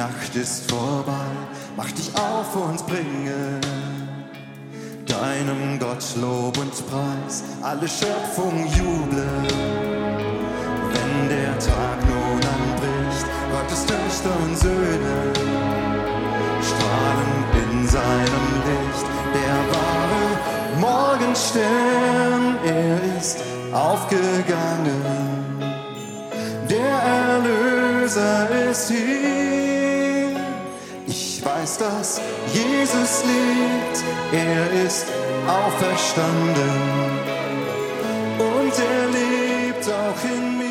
Nacht ist vorbei, mach dich auf und bringe deinem Gott Lob und Preis, alle Schöpfung juble. Wenn der Tag nun anbricht, Gottes Töchter und Söhne strahlen in seinem Licht. Der wahre Morgenstern, er ist aufgegangen. Der Erlöser ist hier. Ich weiß, dass Jesus lebt, er ist auferstanden und er lebt auch in mir.